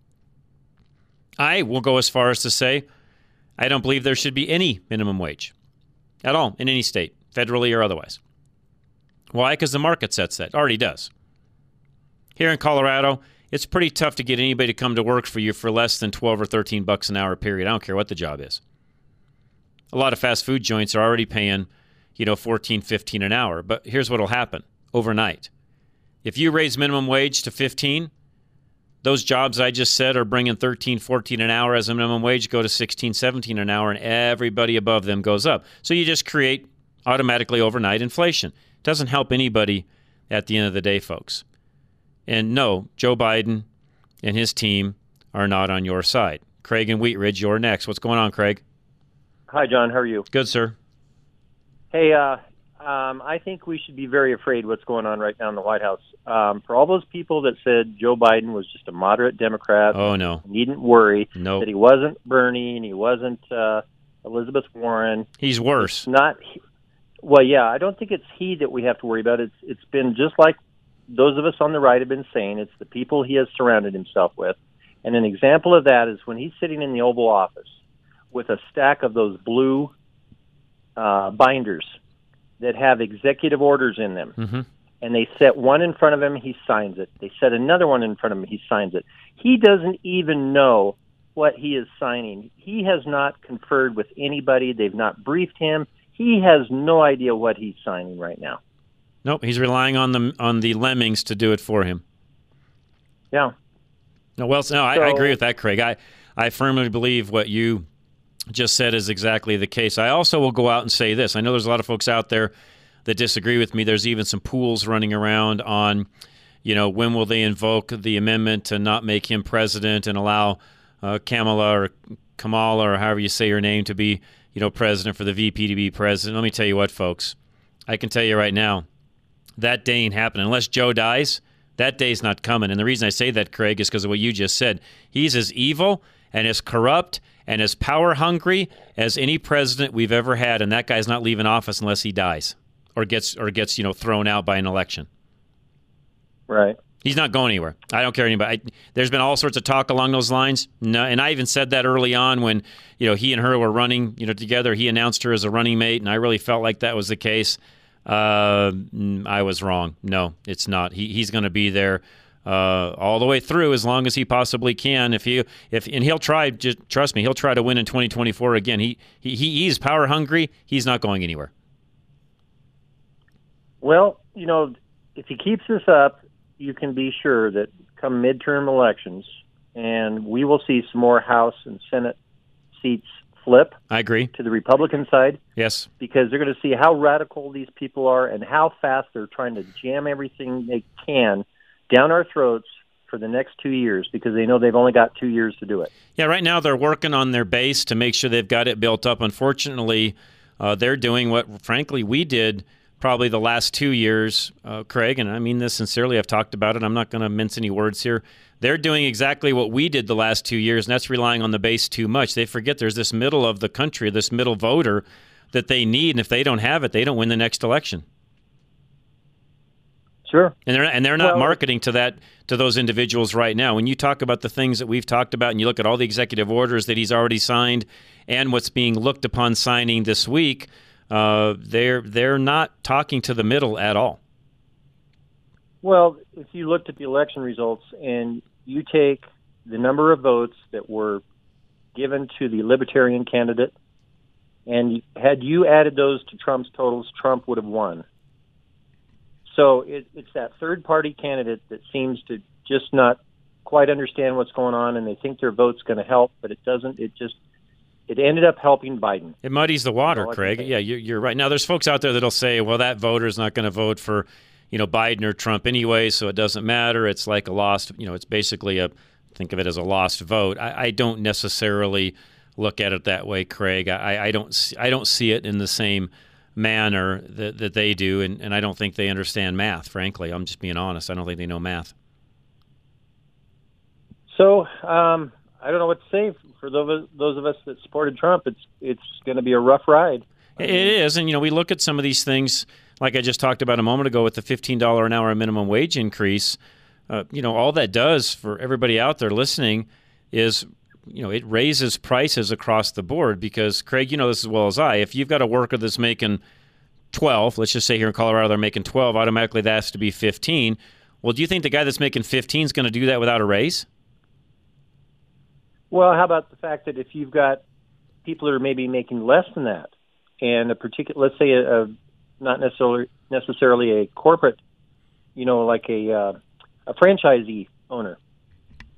I will go as far as to say I don't believe there should be any minimum wage at all in any state, federally or otherwise. Why? Because the market sets that. It already does. Here in Colorado, it's pretty tough to get anybody to come to work for you for less than twelve or thirteen bucks an hour, period. I don't care what the job is. A lot of fast food joints are already paying, you know, fourteen, fifteen an hour. But here's what will happen overnight. If you raise minimum wage to fifteen, those jobs I just said are bringing thirteen, fourteen an hour as a minimum wage, go to sixteen, seventeen an hour, and everybody above them goes up. So you just create automatically overnight inflation. Doesn't help anybody at the end of the day, folks. And no, Joe Biden and his team are not on your side. Craig and Wheat Ridge, you're next. What's going on, Craig? Hi, John. How are you? Good, sir. Hey, uh, um, I think we should be very afraid what's going on right now in the White House. Um, for all those people that said Joe Biden was just a moderate Democrat, oh no, needn't worry nope. that he wasn't Bernie and he wasn't uh, Elizabeth Warren. He's worse. It's not. Well, yeah, I don't think it's he that we have to worry about. It's it's been just like those of us on the right have been saying. It's the people he has surrounded himself with. And an example of that is when he's sitting in the Oval Office with a stack of those blue uh, binders that have executive orders in them. Mm-hmm. And they set one in front of him, he signs it. They set another one in front of him, he signs it. He doesn't even know what he is signing. He has not conferred with anybody. They've not briefed him. He has no idea what he's signing right now. Nope, he's relying on the on the lemmings to do it for him. Yeah. No, well, no, so, I, I agree with that, Craig. I, I firmly believe what you just said is exactly the case. I also will go out and say this. I know there's a lot of folks out there that disagree with me. There's even some pools running around on, you know, when will they invoke the amendment to not make him president and allow uh, Kamala or Kamala or however you say her name to be, you know, president for the V P to be president. Let me tell you what, folks. I can tell you right now, that day ain't happening. Unless Joe dies, that day's not coming. And the reason I say that, Craig, is because of what you just said. He's as evil and as corrupt and as power-hungry as any president we've ever had, and that guy's not leaving office unless he dies or gets, or gets you know, thrown out by an election. Right. He's not going anywhere. I don't care anybody. I, there's been all sorts of talk along those lines. No, and I even said that early on when, you know, he and her were running, you know, together. He announced her as a running mate, and I really felt like that was the case. Uh, I was wrong. No, it's not. He he's going to be there uh, all the way through as long as he possibly can. If he if and he'll try. Just trust me, he'll try to win in twenty twenty-four again. He he he's power hungry. He's not going anywhere. Well, you know, if he keeps this up, you can be sure that come midterm elections, and we will see some more House and Senate seats flip. I agree. To the Republican side. Yes. Because they're going to see how radical these people are and how fast they're trying to jam everything they can down our throats for the next two years because they know they've only got two years to do it. Yeah, right now they're working on their base to make sure they've got it built up. Unfortunately, uh, they're doing what, frankly, we did probably the last two years, uh, Craig, and I mean this sincerely. I've talked about it. I'm not going to mince any words here. They're doing exactly what we did the last two years, and that's relying on the base too much. They forget there's this middle of the country, this middle voter that they need, and if they don't have it, they don't win the next election. Sure. And they're and they're not well, marketing to that to those individuals right now. When you talk about the things that we've talked about, and you look at all the executive orders that he's already signed, and what's being looked upon signing this week, uh, they're they're not talking to the middle at all. Well, if you looked at the election results and you take the number of votes that were given to the Libertarian candidate, and had you added those to Trump's totals, Trump would have won. So it, it's that third-party candidate that seems to just not quite understand what's going on, and they think their vote's going to help, but it doesn't. It just it ended up helping Biden. It muddies the water, Craig. Yeah, you're, you're right. Now, there's folks out there that'll say, well, that voter's not going to vote for, you know, Biden or Trump anyway, so it doesn't matter. It's like a lost, you know, it's basically a, think of it as a lost vote. I, I don't necessarily look at it that way, Craig. I, I don't see, I don't see it in the same manner that, that they do, and, and I don't think they understand math, frankly. I'm just being honest. I don't think they know math. So um, I don't know what to say. For those, those of us that supported Trump, it's it's going to be a rough ride. It is, and you know, we look at some of these things, like I just talked about a moment ago with the fifteen dollars an hour minimum wage increase. Uh, you know, all that does for everybody out there listening is, you know, it raises prices across the board because, Craig, you know this as well as I, if you've got a worker that's making twelve, let's just say here in Colorado they're making twelve, automatically that has to be fifteen. Well, do you think the guy that's making fifteen is going to do that without a raise? Well, how about the fact that if you've got people that are maybe making less than that, and a particular, let's say a, a not necessarily necessarily a corporate, you know, like a uh, a franchisee owner,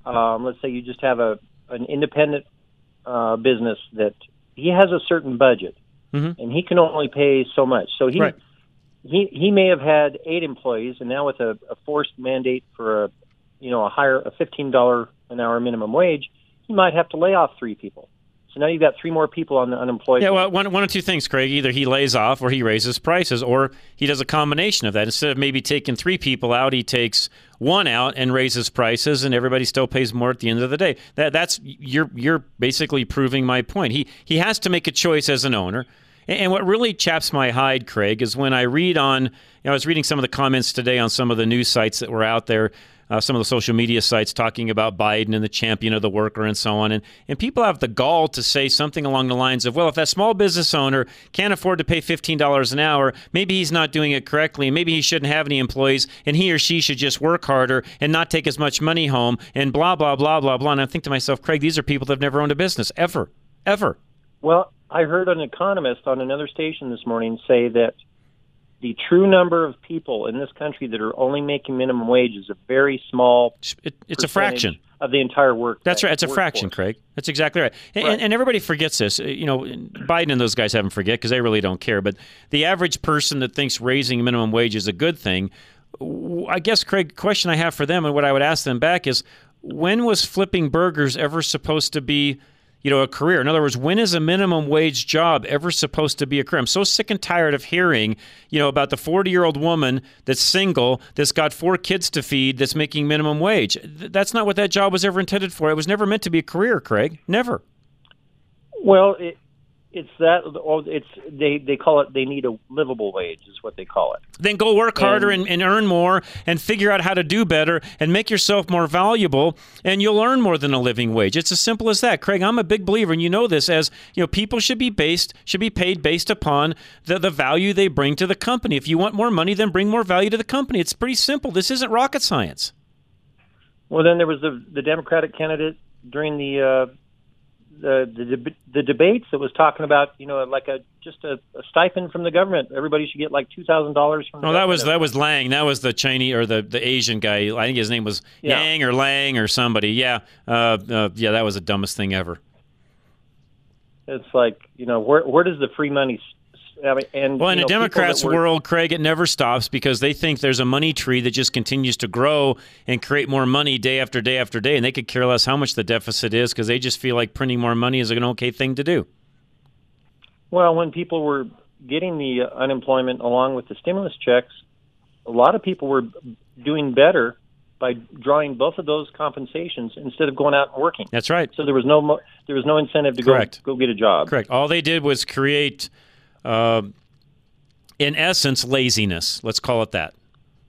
um, let's say you just have a an independent uh, business that he has a certain budget, mm-hmm. and he can only pay so much. So he right. he he may have had eight employees, and now with a, a forced mandate for a you know a higher a fifteen dollar an hour minimum wage, he might have to lay off three people. So now you've got three more people on the unemployed. Yeah, well, one, one of two things, Craig. Either he lays off or he raises prices, or he does a combination of that. Instead of maybe taking three people out, he takes one out and raises prices, and everybody still pays more at the end of the day. That that's you're you're basically proving my point. He he has to make a choice as an owner. And what really chaps my hide, Craig, is when I read on, you know, I was reading some of the comments today on some of the news sites that were out there, uh, some of the social media sites talking about Biden and the champion of the worker and so on. And, and people have the gall to say something along the lines of, well, if that small business owner can't afford to pay fifteen dollars an hour, maybe he's not doing it correctly, and maybe he shouldn't have any employees, and he or she should just work harder and not take as much money home, and blah, blah, blah, blah, blah. And I think to myself, Craig, these are people that have never owned a business, ever, ever. Well, I heard an economist on another station this morning say that the true number of people in this country that are only making minimum wage is a very small it, it's a fraction of the entire work. That's right. It's a workforce. fraction, Craig. That's exactly right. And, right. and, and everybody forgets this. You know, Biden and those guys haven't forget because they really don't care. But the average person that thinks raising minimum wage is a good thing, I guess, Craig, the question I have for them and what I would ask them back is, when was flipping burgers ever supposed to be, you know, a career? In other words, when is a minimum wage job ever supposed to be a career? I'm so sick and tired of hearing, you know, about the forty-year-old woman that's single, that's got four kids to feed, that's making minimum wage. That's not what that job was ever intended for. It was never meant to be a career, Craig. Never. Well, it, it's that, or it's they, they call it, they need a livable wage is what they call it. Then go work harder and, and earn more and figure out how to do better and make yourself more valuable, and you'll earn more than a living wage. It's as simple as that. Craig, I'm a big believer, and you know this, as you know, people should be based should be paid based upon the, the value they bring to the company. If you want more money, then bring more value to the company. It's pretty simple. This isn't rocket science. Well, then there was the the Democratic candidate during the uh, the the, deb- the debates that was talking about, you know, like a just a, a stipend from the government. Everybody should get like two thousand dollars from. Oh, the that was government. that was Lang. That was the Chinese or the, the Asian guy. I think his name was Yeah. Yang or Lang or somebody. Yeah, uh, uh, yeah, that was the dumbest thing ever. It's like, you know, where where does the free money? I mean, and Well, in you a know, people Democrats' that work- world, Craig, it never stops because they think there's a money tree that just continues to grow and create more money day after day after day, and they could care less how much the deficit is because they just feel like printing more money is an okay thing to do. Well, when people were getting the uh, unemployment along with the stimulus checks, a lot of people were doing better by drawing both of those compensations instead of going out and working. That's right. So there was no mo- there was no incentive to Correct. go go get a job. Correct. All they did was create, uh, in essence, laziness. Let's call it that.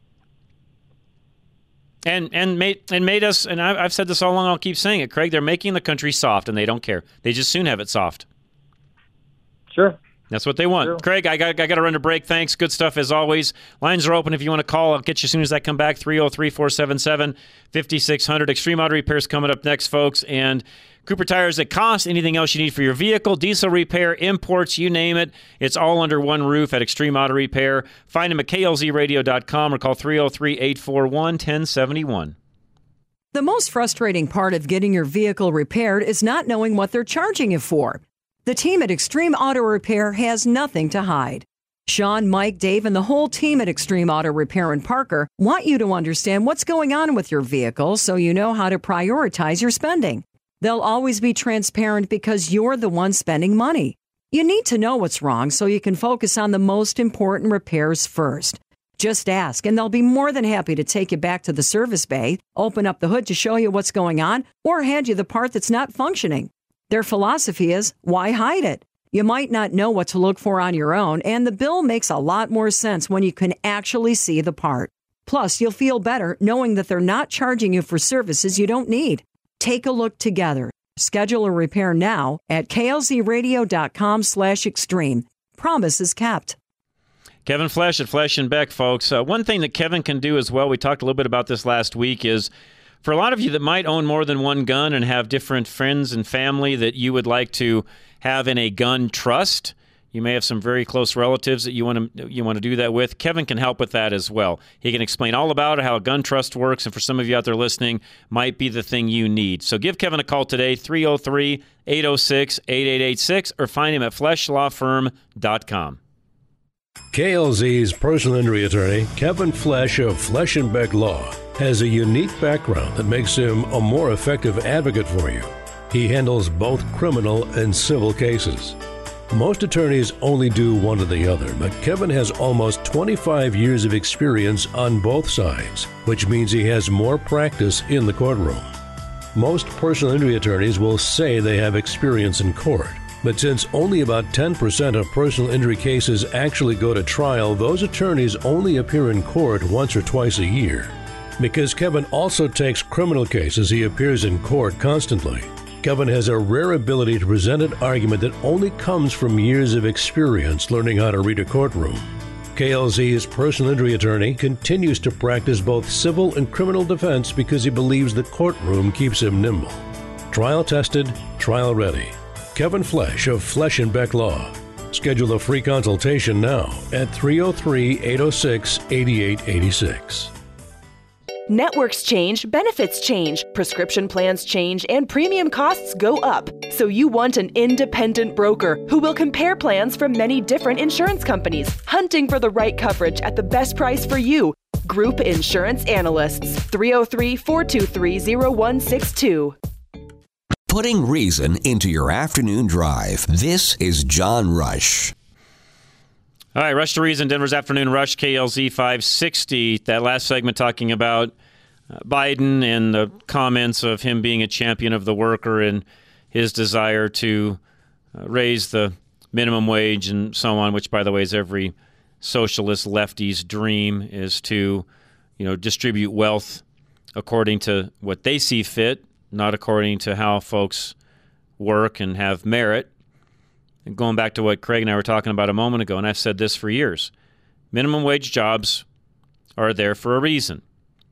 And and made and made us. And I've, I've said this all along. I'll keep saying it, Craig. They're making the country soft, and they don't care. They just soon have it soft. Sure. That's what they want. Sure. Craig, I got I got to run to break. Thanks. Good stuff as always. Lines are open if you want to call. I'll get you as soon as I come back. three oh three, four seven seven, five six zero zero. Extreme Auto Repairs coming up next, folks. And Cooper Tires at cost. Anything else you need for your vehicle, diesel repair, imports, you name it. It's all under one roof at Extreme Auto Repair. Find them at K L Z radio dot com or call three oh three, eight four one, one oh seven one. The most frustrating part of getting your vehicle repaired is not knowing what they're charging you for. The team at Extreme Auto Repair has nothing to hide. Sean, Mike, Dave, and the whole team at Extreme Auto Repair in Parker want you to understand what's going on with your vehicle so you know how to prioritize your spending. They'll always be transparent because you're the one spending money. You need to know what's wrong so you can focus on the most important repairs first. Just ask, and they'll be more than happy to take you back to the service bay, open up the hood to show you what's going on, or hand you the part that's not functioning. Their philosophy is, why hide it? You might not know what to look for on your own, and the bill makes a lot more sense when you can actually see the part. Plus, you'll feel better knowing that they're not charging you for services you don't need. Take a look together. Schedule a repair now at K L Z radio dot com slash extreme. Promise is kept. Kevin Flesh at Flesh and Beck, folks. Uh, one thing that Kevin can do as well, we talked a little bit about this last week, is for a lot of you that might own more than one gun and have different friends and family that you would like to have in a gun trust, You may have some very close relatives that you want to you want to do that with. Kevin can help with that as well. He can explain all about how a gun trust works, and for some of you out there listening, might be the thing you need. So give Kevin a call today, three oh three, eight oh six, eight eight eight six, or find him at flesh law firm dot com. K L Z's personal injury attorney, Kevin Flesh of Flesh and Beck Law, has a unique background that makes him a more effective advocate for you. He handles both criminal and civil cases. Most attorneys only do one or the other, but Kevin has almost twenty-five years of experience on both sides, which means he has more practice in the courtroom. Most personal injury attorneys will say they have experience in court, but since only about ten percent of personal injury cases actually go to trial, those attorneys only appear in court once or twice a year. Because Kevin also takes criminal cases, he appears in court constantly. Kevin has a rare ability to present an argument that only comes from years of experience learning how to read a courtroom. K L Z's personal injury attorney continues to practice both civil and criminal defense because he believes the courtroom keeps him nimble. Trial tested, trial ready. Kevin Flesh of Flesh and Beck Law. Schedule a free consultation now at three oh three, eight oh six, eight eight eight six. Networks change, benefits change, prescription plans change, and premium costs go up. So you want an independent broker who will compare plans from many different insurance companies, hunting for the right coverage at the best price for you. Group Insurance Analysts, three oh three, four two three, oh one six two. Putting reason into your afternoon drive. This is John Rush. All right, Rush to Reason, Denver's Afternoon Rush, K L Z five sixty. That last segment talking about uh, Biden and the comments of him being a champion of the worker and his desire to uh, raise the minimum wage and so on, which, by the way, is every socialist lefty's dream, is to, you know, distribute wealth according to what they see fit, not according to how folks work and have merit. And going back to what Craig and I were talking about a moment ago, and I've said this for years, minimum wage jobs are there for a reason.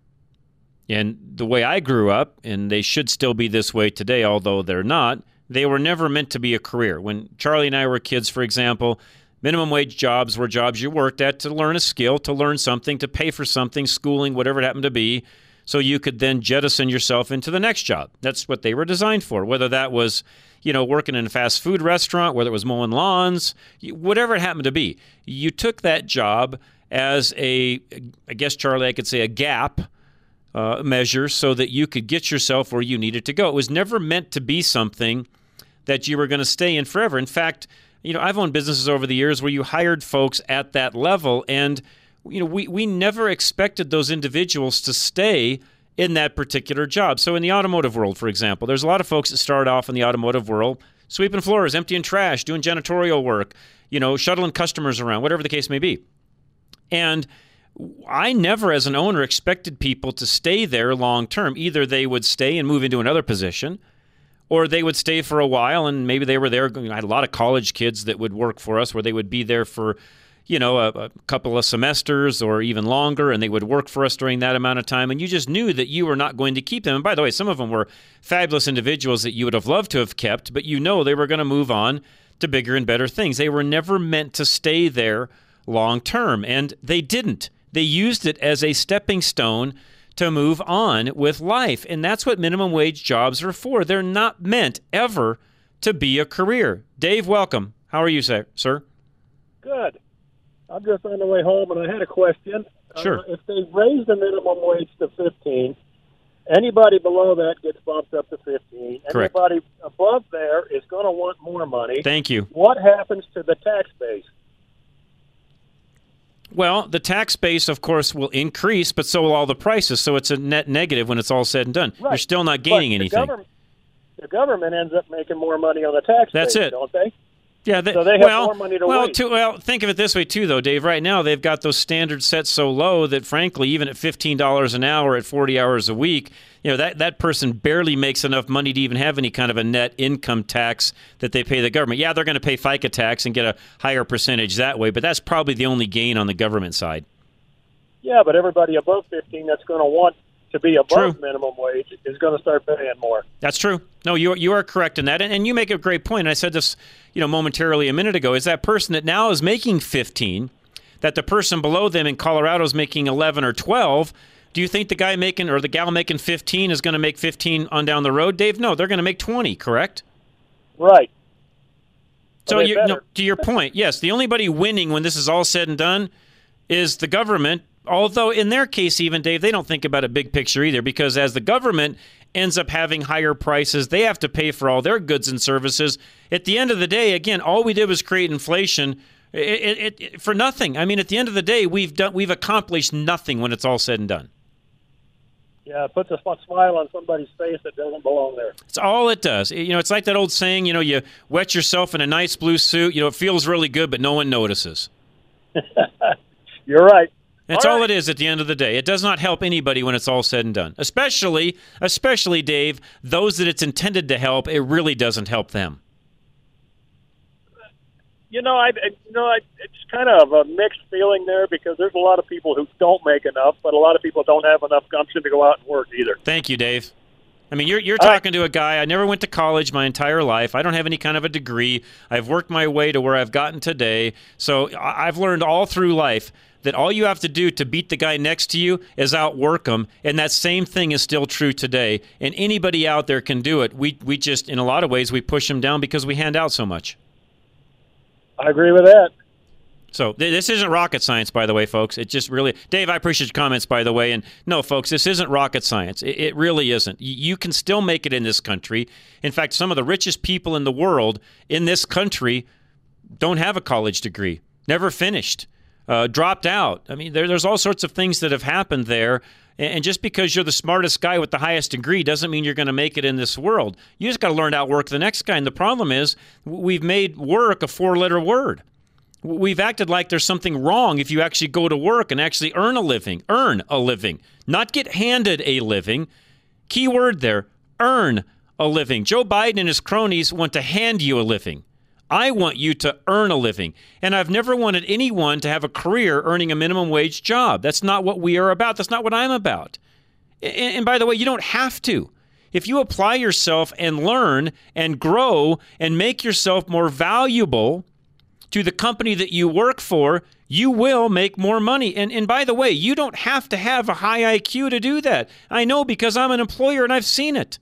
And the way I grew up, and they should still be this way today, although they're not, they were never meant to be a career. When Charlie and I were kids, for example, minimum wage jobs were jobs you worked at to learn a skill, to learn something, to pay for something, schooling, whatever it happened to be, so you could then jettison yourself into the next job. That's what they were designed for, whether that was, you know, working in a fast food restaurant, whether it was mowing lawns, whatever it happened to be. You took that job as a, I guess, Charlie, I could say a gap uh, measure so that you could get yourself where you needed to go. It was never meant to be something that you were going to stay in forever. In fact, you know, I've owned businesses over the years where you hired folks at that level, and you know, we, we never expected those individuals to stay in that particular job. So in the automotive world, for example, there's a lot of folks that start off in the automotive world sweeping floors, emptying trash, doing janitorial work, you know, shuttling customers around, whatever the case may be. And I never, as an owner, expected people to stay there long term. Either they would stay and move into another position, or they would stay for a while and maybe they were there. I had a lot of college kids that would work for us where they would be there for, you know, a, a couple of semesters or even longer, and they would work for us during that amount of time, and you just knew that you were not going to keep them. And by the way, some of them were fabulous individuals that you would have loved to have kept, but you know they were going to move on to bigger and better things. They were never meant to stay there long term, and they didn't. They used it as a stepping stone to move on with life, and that's what minimum wage jobs are for. They're not meant ever to be a career. Dave, welcome. How are you, sir? Good. I'm just on the way home, and I had a question. Sure. Uh, if they raise the minimum wage to fifteen, anybody below that gets bumped up to fifteen. Correct. Anybody above there is going to want more money. Thank you. What happens to the tax base? Well, the tax base, of course, will increase, but so will all the prices. So it's a net negative when it's all said and done. Right. You're still not gaining but the anything. Government, the government ends up making more money on the tax That's base, it. don't they? Yeah, they, so they have well, more money to well, waste. to, well, think of it this way, too, though, Dave. Right now, they've got those standards set so low that, frankly, even at fifteen dollars an hour at forty hours a week, you know, that, that person barely makes enough money to even have any kind of a net income tax that they pay the government. Yeah, they're going to pay FICA tax and get a higher percentage that way, but that's probably the only gain on the government side. Yeah, but everybody above fifteen that's going to want to be above True. minimum wage is going to start paying more. That's true. No, you you are correct in that, and, and you make a great point. And I said this, you know, momentarily a minute ago. Is that person that now is making fifteen, that the person below them in Colorado is making eleven or twelve? Do you think the guy making or the gal making fifteen is going to make fifteen on down the road, Dave? No, they're going to make twenty. Correct? Right. So you, no, to your point, yes, the only body winning when this is all said and done is the government. Although in their case, even, Dave, they don't think about a big picture either, because as the government ends up having higher prices, they have to pay for all their goods and services. At the end of the day, again, all we did was create inflation it, it, it, for nothing. I mean, at the end of the day, we've done we've accomplished nothing when it's all said and done. Yeah, it puts a smile on somebody's face that doesn't belong there. It's all it does. You know, it's like that old saying, you know, you wet yourself in a nice blue suit, you know, it feels really good, but no one notices. You're right. That's all, all right. it is at the end of the day. It does not help anybody when it's all said and done. Especially, especially, Dave, those that it's intended to help, it really doesn't help them. You know, I, I you know, I, it's kind of a mixed feeling there, because there's a lot of people who don't make enough, but a lot of people don't have enough gumption to go out and work either. Thank you, Dave. I mean, you're you're talking to a guy. I never went to college my entire life. I don't have any kind of a degree. I've worked my way to where I've gotten today. So I've learned all through life that all you have to do to beat the guy next to you is outwork him, and that same thing is still true today. And anybody out there can do it. We we just, in a lot of ways, we push them down because we hand out so much. I agree with that. So th- this isn't rocket science, by the way, folks. It just really... Dave, I appreciate your comments, by the way. And no, folks, this isn't rocket science. It, it really isn't. Y- you can still make it in this country. In fact, some of the richest people in the world in this country don't have a college degree, never finished, uh, dropped out. I mean, there, there's all sorts of things that have happened there. And, and just because you're the smartest guy with the highest degree doesn't mean you're going to make it in this world. You just got to learn to outwork the next guy. And the problem is we've made work a four-letter word. We've acted like there's something wrong if you actually go to work and actually earn a living. Earn a living. Not get handed a living. Key word there, earn a living. Joe Biden and his cronies want to hand you a living. I want you to earn a living. And I've never wanted anyone to have a career earning a minimum wage job. That's not what we are about. That's not what I'm about. And, and by the way, you don't have to. If you apply yourself and learn and grow and make yourself more valuable to the company that you work for, you will make more money. And and by the way, you don't have to have a high I Q to do that. I know, because I'm an employer and I've seen it.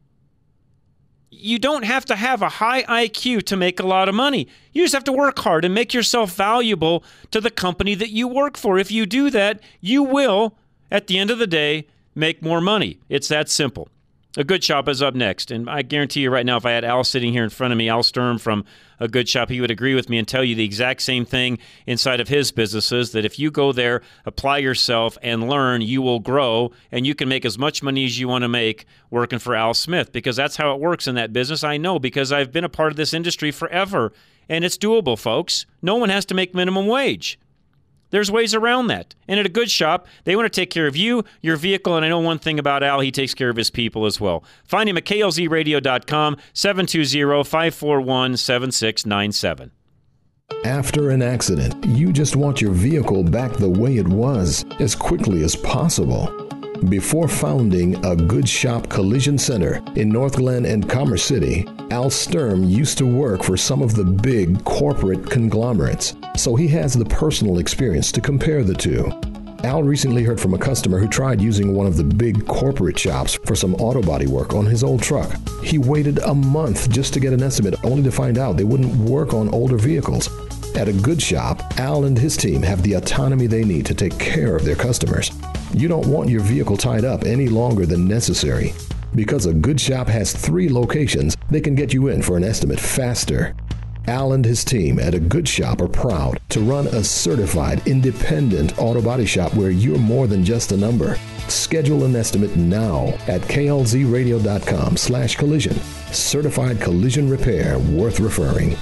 You don't have to have a high I Q to make a lot of money. You just have to work hard and make yourself valuable to the company that you work for. If you do that, you will, at the end of the day, make more money. It's that simple. A Good Shop is up next, and I guarantee you right now, if I had Al sitting here in front of me, Al Sturm from A Good Shop, he would agree with me and tell you the exact same thing inside of his businesses, that if you go there, apply yourself, and learn, you will grow, and you can make as much money as you want to make working for Al Smith, because that's how it works in that business. I know, because I've been a part of this industry forever, and it's doable, folks. No one has to make minimum wage. There's ways around that. And at A Good Shop, they want to take care of you, your vehicle, and I know one thing about Al, he takes care of his people as well. Find him at K L Z radio dot com, seven two zero, five four one, seven six nine seven. After an accident, you just want your vehicle back the way it was as quickly as possible. Before founding A Good Shop Collision Center in North Glen and Commerce City, Al Sturm used to work for some of the big corporate conglomerates, so he has the personal experience to compare the two. Al recently heard from a customer who tried using one of the big corporate shops for some auto body work on his old truck. He waited a month just to get an estimate, only to find out they wouldn't work on older vehicles. At A Good Shop, Al and his team have the autonomy they need to take care of their customers. You don't want your vehicle tied up any longer than necessary. Because A Good Shop has three locations, they can get you in for an estimate faster. Al and his team at A Good Shop are proud to run a certified, independent auto body shop where you're more than just a number. Schedule an estimate now at K L Z radio dot com slash collision. Certified collision repair worth referring.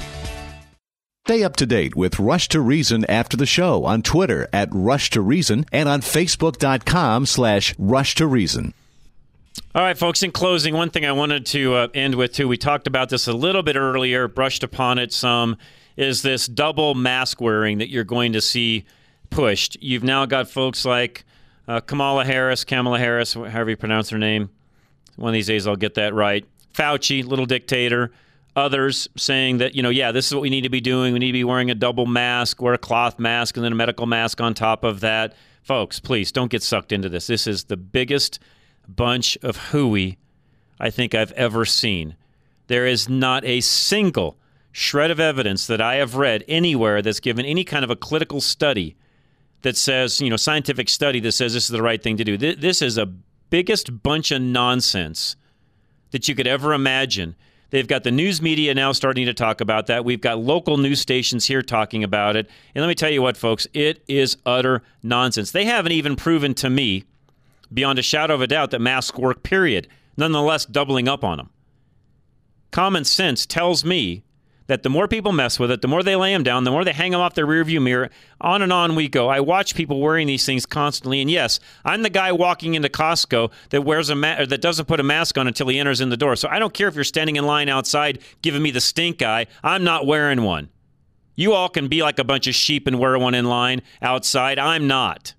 Stay up to date with Rush to Reason after the show on Twitter at Rush to Reason and on Facebook dot com slash Rush to Reason. All right, folks, in closing, one thing I wanted to uh, end with, too, we talked about this a little bit earlier, brushed upon it some, is this double mask wearing that you're going to see pushed. You've now got folks like uh, Kamala Harris, Kamala Harris, however you pronounce her name. One of these days I'll get that right. Fauci, little dictator. Others saying that, you know, yeah, this is what we need to be doing. We need to be wearing a double mask, wear a cloth mask, and then a medical mask on top of that. Folks, please don't get sucked into this. This is the biggest bunch of hooey I think I've ever seen. There is not a single shred of evidence that I have read anywhere that's given any kind of a clinical study that says, you know, scientific study that says this is the right thing to do. This is a biggest bunch of nonsense that you could ever imagine. They've got the news media now starting to talk about that. We've got local news stations here talking about it. And let me tell you what, folks, it is utter nonsense. They haven't even proven to me, beyond a shadow of a doubt, that masks work, period. Nonetheless, doubling up on them. Common sense tells me that the more people mess with it, the more they lay them down, the more they hang them off their rearview mirror, on and on we go. I watch people wearing these things constantly, and yes, I'm the guy walking into Costco that wears a ma- or that doesn't put a mask on until he enters in the door. So I don't care if you're standing in line outside giving me the stink eye. I'm not wearing one. You all can be like a bunch of sheep and wear one in line outside. I'm not.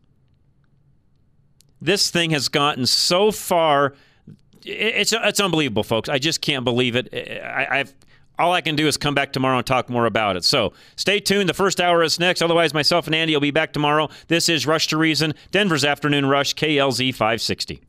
This thing has gotten so far. It's it's unbelievable, folks. I just can't believe it. I, I've all I can do is come back tomorrow and talk more about it. So stay tuned. The first hour is next. Otherwise, myself and Andy will be back tomorrow. This is Rush to Reason, Denver's Afternoon Rush, K L Z five sixty.